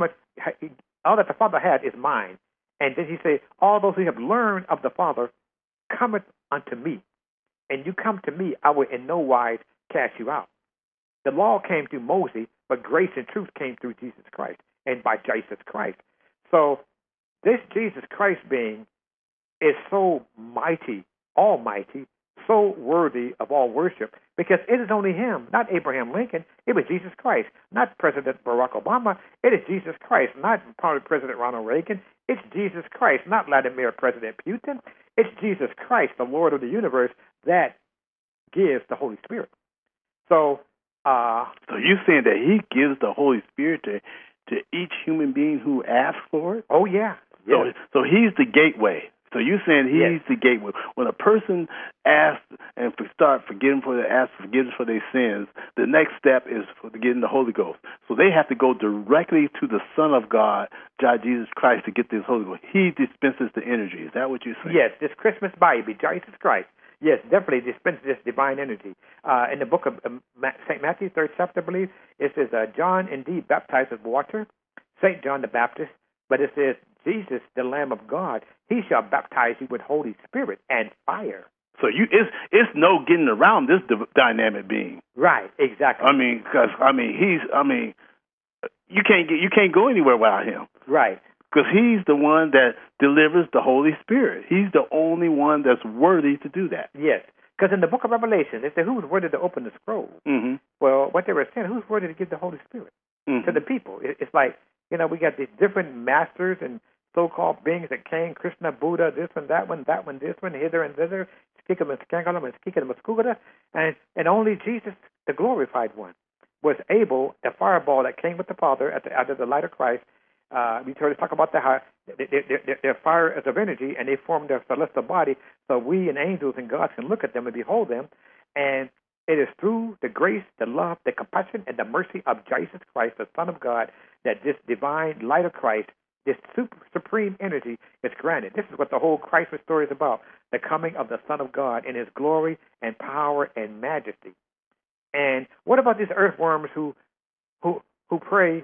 all that the Father had is mine. And then he said, all those who have learned of the Father cometh unto me. And you come to me, I will in no wise cast you out. The law came through Moses, but grace and truth came through Jesus Christ and by Jesus Christ. So this Jesus Christ being is so mighty, almighty, so worthy of all worship, because it is only him, not Abraham Lincoln. It was Jesus Christ, not President Barack Obama. It is Jesus Christ, not President Ronald Reagan. It's Jesus Christ, not Vladimir President Putin. It's Jesus Christ, the Lord of the universe, that gives the Holy Spirit. So, uh, so you're saying that he gives the Holy Spirit to to each human being who asks for it? Oh, yeah. So, Yes. so he's the gateway. So you're saying he's Yes. the gateway. When a person asks and for start forgiving for their asks forgiveness for their sins, the next step is for getting the Holy Ghost. So they have to go directly to the Son of God, God Jesus Christ, to get this Holy Ghost. He dispenses the energy. Is that what you're saying? Yes, this Christmas baby, Jesus Christ. Yes, definitely dispenses this divine energy. Uh, in the book of um, Saint Matthew, third chapter, I believe, it says, uh, John indeed baptized with water, Saint John the Baptist, but it says, Jesus, the Lamb of God, he shall baptize you with Holy Spirit and fire. So you, it's it's no getting around this d- dynamic being. Right, exactly. I mean, because I mean, he's. I mean, you can't get, you can't go anywhere without him. Right. Because he's the one that delivers the Holy Spirit. He's the only one that's worthy to do that. Yes, because in the book of Revelation, they say, who's worthy to open the scroll? Mm-hmm. Well, what they were saying, who's worthy to give the Holy Spirit Mm-hmm. to the people? It, it's like, you know, we got these different masters and so-called beings that came, Krishna, Buddha, this one, that one, that one, this one, hither and thither, skikam and skangalam and skikam and skugada, and, and only Jesus, the glorified one, was able, the fireball that came with the Father at the, out of the light of Christ. Uh, we heard us talk about the, how they, they, they, their fire is of energy, and they form their celestial body, so we and angels and gods can look at them and behold them. And it is through the grace, the love, the compassion, and the mercy of Jesus Christ, the Son of God, that this divine light of Christ, this super, supreme energy is granted. This is what the whole Christmas story is about, the coming of the Son of God in his glory and power and majesty. And what about these earthworms who who who pray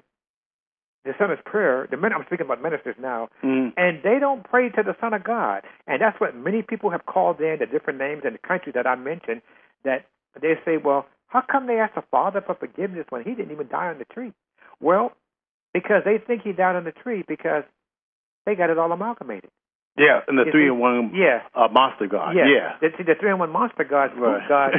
the Son's prayer? The men, I'm speaking about ministers now, Mm. and they don't pray to the Son of God. And that's what many people have called in the different names in the country that I mentioned, that they say, well, how come they ask the Father for forgiveness when he didn't even die on the tree? Well, because they think he died on the tree because they got it all amalgamated. Yeah, and the You three see? in one Yeah. uh, monster god. Yeah. Yeah. The, see, the three in one monster gods, Right. God.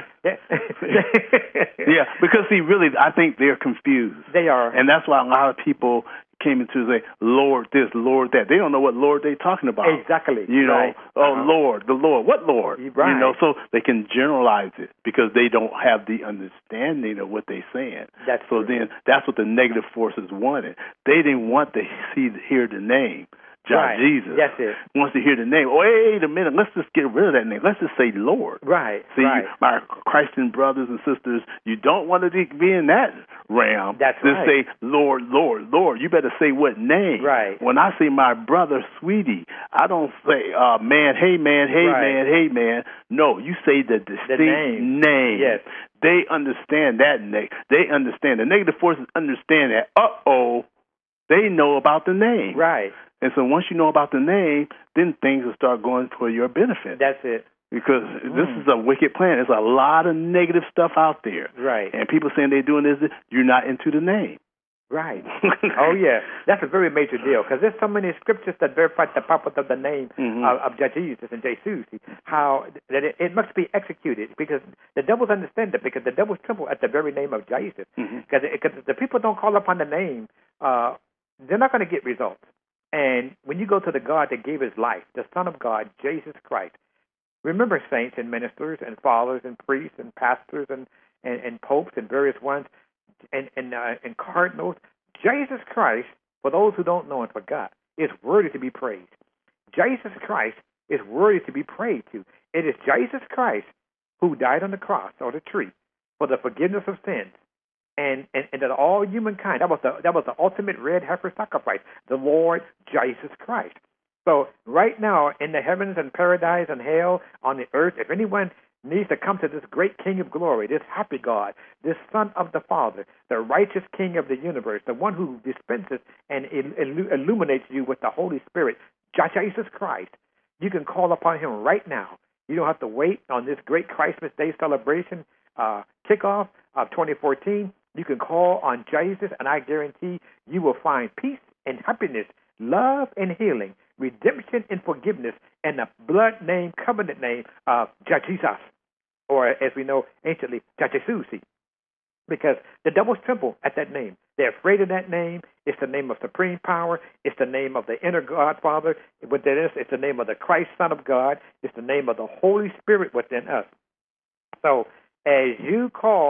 Yeah, because see, really, I think they're confused. They are. And that's why a lot of people came into say, Lord this, Lord that. They don't know what Lord they're talking about. Exactly. You know, Right. oh, Uh-huh. Lord, the Lord. What Lord? Right. You know, so they can generalize it because they don't have the understanding of what they're saying. That's so true. then that's what the negative forces wanted. They didn't want to see, hear the name. John Right. Jesus That's it. wants to hear the name. Wait a minute, let's just get rid of that name. Let's just say Lord. Right. See, right. you, my Christian brothers and sisters, you don't want to be in that realm. That's just right. say Lord, Lord, Lord. You better say what name. Right. When I say my brother, sweetie, I don't say uh, man, hey man, hey Right. man, hey man. No, you say the distinct name. name. Yes. They understand that. Ne- they understand. The negative forces understand that. Uh oh, they know about the name. Right. And so once you know about the name, then things will start going for your benefit. That's it. Because Mm. this is a wicked plan. There's a lot of negative stuff out there. Right. And people saying they're doing this, you're not into the name. Right. Oh, yeah. That's a very major deal because there's so many scriptures that verify the purpose of the name Mhm. of, of Jesus and Jesus, how that it, it must be executed because the devils understand that because the devils tremble at the very name of Jesus. Mhm. Because if the people don't call upon the name, uh, they're not going to get results. And when you go to the God that gave his life, the Son of God, Jesus Christ, remember saints and ministers and fathers and priests and pastors and, and, and popes and various ones and, and, uh, and cardinals, Jesus Christ, for those who don't know and forgot, is worthy to be praised. Jesus Christ is worthy to be prayed to. It is Jesus Christ who died on the cross or the tree for the forgiveness of sins. And, and, and that all humankind, that was the that was the ultimate red heifer sacrifice, the Lord Jesus Christ. So right now in the heavens and paradise and hell on the earth, if anyone needs to come to this great King of glory, this happy God, this Son of the Father, the righteous King of the universe, the one who dispenses and il- illuminates you with the Holy Spirit, Jesus Christ, you can call upon him right now. You don't have to wait on this great Christmas Day celebration uh, kickoff of twenty fourteen. You can call on Jesus, and I guarantee you will find peace and happiness, love and healing, redemption and forgiveness, and the blood name, covenant name of Jesus, or as we know anciently, Jesus. Because the devils tremble at that name. They're afraid of that name. It's the name of supreme power. It's the name of the inner God, Father. Within us, it's the name of the Christ, Son of God. It's the name of the Holy Spirit within us. So as you call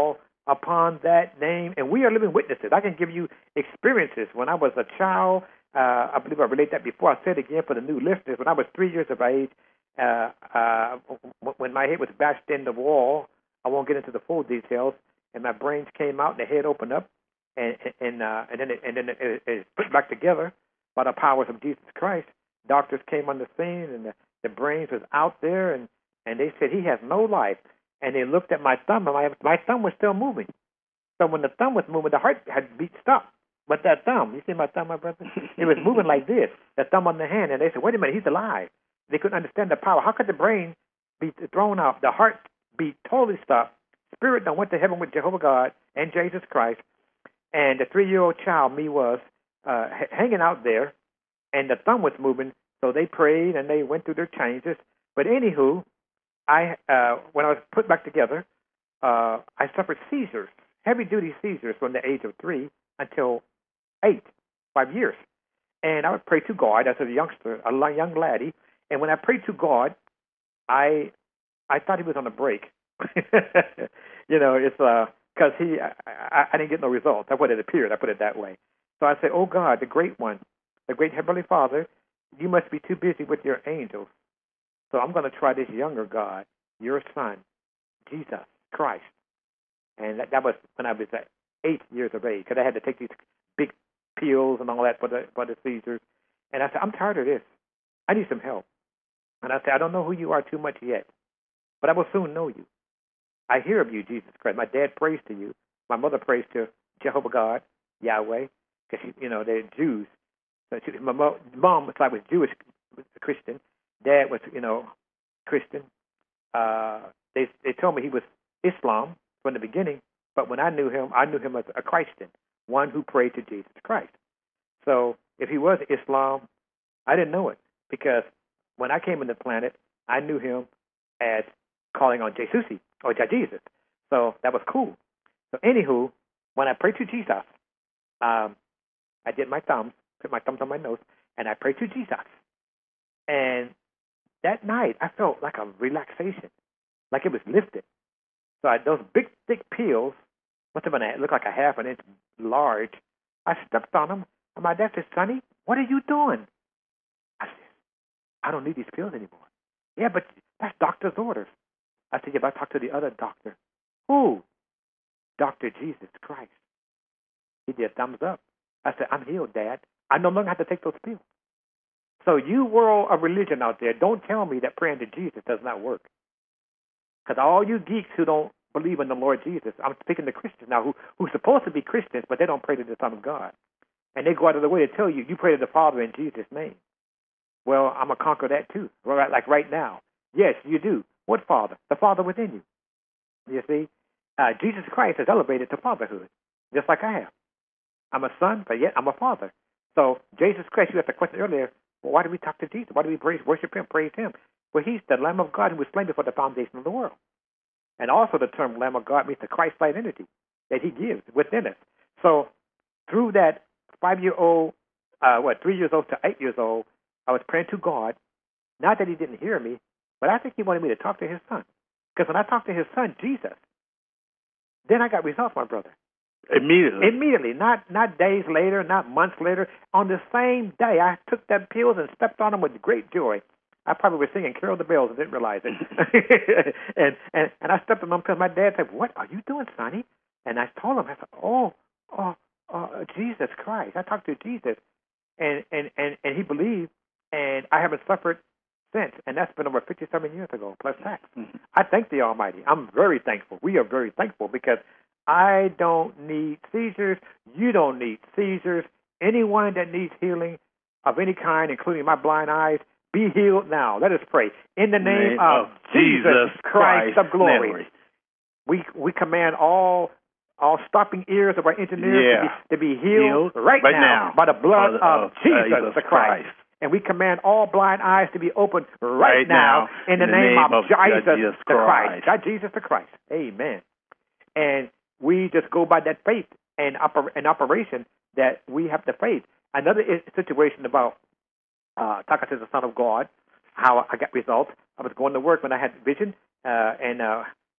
upon that name. And we are living witnesses. I can give you experiences. When I was a child, uh, I believe I related that before. I said again for the new listeners, when I was three years of age, uh, uh, when my head was bashed in the wall, I won't get into the full details, and my brains came out and the head opened up, and and uh, and then it, and then it, it, it put back together by the powers of Jesus Christ. Doctors came on the scene, and the, the brains was out there, and, and they said he has no life. And they looked at my thumb, and my my thumb was still moving. So when the thumb was moving, the heart had beat stop. But that thumb, you see my thumb, my brother? It was moving like this, the thumb on the hand. And they said, wait a minute, he's alive. They couldn't understand the power. How could the brain be thrown out, the heart be totally stopped, spirit done went to heaven with Jehovah God and Jesus Christ, and the three-year-old child, me, was uh, h- hanging out there, and the thumb was moving, so they prayed, and they went through their changes. But anywho, I uh, when I was put back together, uh, I suffered seizures, heavy-duty seizures from the age of three until eight, five years. And I would pray to God as a youngster, a young laddie, and when I prayed to God, I I thought he was on a break. you know, it's because uh, he I, I, I didn't get no results. That's what it appeared. I put it that way. So I said, oh God, the great one, the great Heavenly Father, you must be too busy with your angels. So I'm going to try this younger God, your son, Jesus Christ. And that, that was when I was uh, eight years of age, because I had to take these big pills and all that for the for the seizures. And I said, I'm tired of this. I need some help. And I said, I don't know who you are too much yet, but I will soon know you. I hear of you, Jesus Christ. My dad prays to you. My mother prays to Jehovah God, Yahweh, because, you know, they're Jews. So she, my mo- mom was, like, was Jewish, Christian. Dad was, you know, Christian. Uh, they they told me he was Islam from the beginning, but when I knew him, I knew him as a Christian, one who prayed to Jesus Christ. So if he was Islam, I didn't know it, because when I came on the planet, I knew him as calling on Jesusi, or Jesus. So that was cool. So anywho, when I prayed to Jesus, um, I did my thumbs, put my thumbs on my nose, and I prayed to Jesus. And that night, I felt like a relaxation, like it was lifted. So I, those big, thick pills, must have been, a, looked like a half an inch large. I stepped on them, and my dad said, Sonny, what are you doing? I said, I don't need these pills anymore. Yeah, but that's doctor's orders. I said, yeah, but I talked to the other doctor. Who? Doctor Jesus Christ. He did thumbs up. I said, I'm healed, Dad. I no longer have to take those pills. So you world of religion out there, don't tell me that praying to Jesus does not work. Because all you geeks who don't believe in the Lord Jesus, I'm speaking to Christians now who who's supposed to be Christians, but they don't pray to the Son of God. And they go out of the way to tell you, you pray to the Father in Jesus' name. Well, I'm going to conquer that too, right, like right now. Yes, you do. What Father? The Father within you. You see? Uh, Jesus Christ has elevated to fatherhood, just like I have. I'm a son, but yet I'm a father. So Jesus Christ, you asked the question earlier, well, why do we talk to Jesus? Why do we praise, worship him, praise him? Well, he's the Lamb of God who was slain before the foundation of the world. And also the term Lamb of God means the Christ-like identity that he gives within us. So through that five-year-old, uh, what, three years old to eight years old, I was praying to God. Not that he didn't hear me, but I think he wanted me to talk to his son. Because when I talked to his son, Jesus, then I got results, my brother. Immediately. Immediately, not not days later, not months later. On the same day, I took that pills and stepped on them with great joy. I probably was singing Carol the Bells and didn't realize it. and, and and I stepped on them because my dad said, what are you doing, Sonny? And I told him, I said, oh, oh, oh Jesus Christ. I talked to Jesus. And, and, and, and he believed, and I haven't suffered since. And that's been over fifty-seven years ago, plus tax. Mm-hmm. I thank the Almighty. I'm very thankful. We are very thankful because I don't need seizures. You don't need seizures. Anyone that needs healing of any kind, including my blind eyes, be healed now. Let us pray. In the name, name of, of Jesus, Jesus Christ, Christ of glory, glory, we we command all all stopping ears of our engineers yeah. to, be, to be healed, healed right, right now, now by the blood of, of Jesus, Jesus the Christ. Christ. And we command all blind eyes to be opened right, right now, now in the, in the name, name of, of Jesus, Jesus the Christ. God, Jesus the Christ. Amen. And we just go by that faith and oper- an operation that we have the faith. Another is, situation about uh, talking to the Son of God, how I got results. I was going to work when I had vision, uh, and uh,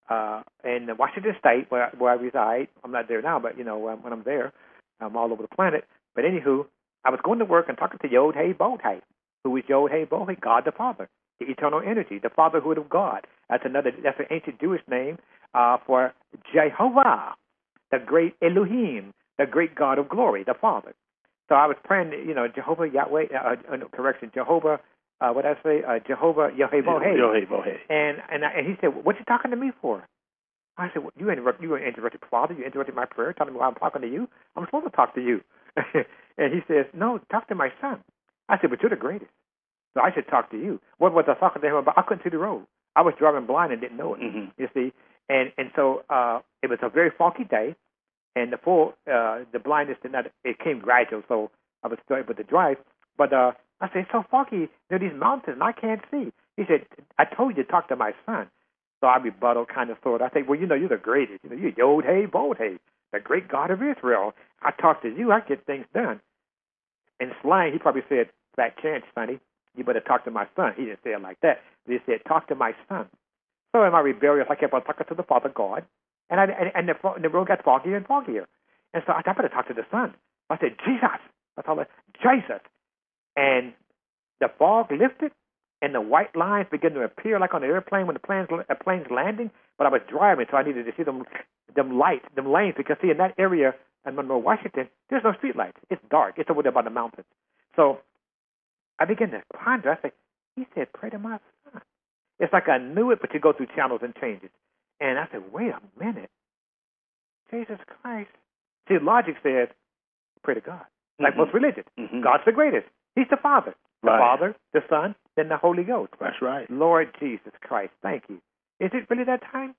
uh, in Washington State, where, where I reside. I'm not there now, but, you know, when I'm there, I'm all over the planet. But anywho, I was going to work and talking to Yod-Heh-Vah-Heh, who is Yod-Heh-Vah-Heh, God the Father, the eternal energy, the fatherhood of God. That's another, that's an ancient Jewish name uh, for Jehovah, the great Elohim, the great God of glory, the Father. So I was praying, you know, Jehovah Yahweh, uh, uh, no, correction, Jehovah, uh, what did I say? Uh, Jehovah Yod-Heh-Vah-Heh. Yod-Heh-Vah-Heh. And and, I, and he said, what you talking to me for? I said, well, you interrupt, you interrupted Father, you interrupted my prayer, telling me why I'm talking to you. I'm supposed to talk to you. And he says, no, talk to my son. I said, but you're the greatest, so I should talk to you. What was I talking to him about? I couldn't see the road. I was driving blind and didn't know it, mm-hmm. you see. And and so uh, it was a very foggy day, and the full, uh, the blindness did not, it came gradual, so I was still able to drive. But uh, I said, it's so foggy, there are these mountains, and I can't see. He said, I told you to talk to my son. So I rebuttal kind of thought. I think, well, you know, you're the greatest. You know, you're Yod-Heh-Vah-Heh, the great God of Israel. I talk to you, I get things done. In slang, he probably said, fat chance, sonny, you better talk to my son. He didn't say it like that. He said, talk to my son. So in my rebellious, I kept on talking to the Father God, and I, and, and, the, and the road got foggier and foggier. And so I thought, I better talk to the son. I said, Jesus. I told her, Jesus. And the fog lifted, and the white lines began to appear like on the airplane when the plane's, a plane's landing. But I was driving, so I needed to see them, them lights, them lanes, because see, in that area in Monroe, Washington, there's no street lights. It's dark. It's over there by the mountains. So I began to ponder. I said, he said, pray to my son. It's like I knew it, but you go through channels and changes. And I said, wait a minute. Jesus Christ. See, logic says, pray to God. Like mm-hmm. most religions. Mm-hmm. God's the greatest. He's the Father. The right. Father, the Son, then the Holy Ghost. That's right. Lord Jesus Christ, thank you. Is it really that time?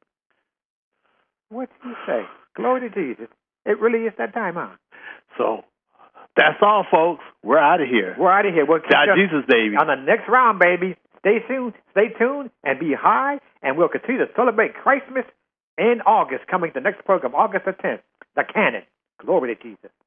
What do you say? Glory to Jesus. It really is that time, huh? So, that's all, folks. We're out of here. We're out of here. We'll God Jesus, baby. On the next round, baby. Stay tuned, stay tuned, and be high, and we'll continue to celebrate Christmas in August, coming to the next program, August the tenth, the Canon. Glory to Jesus.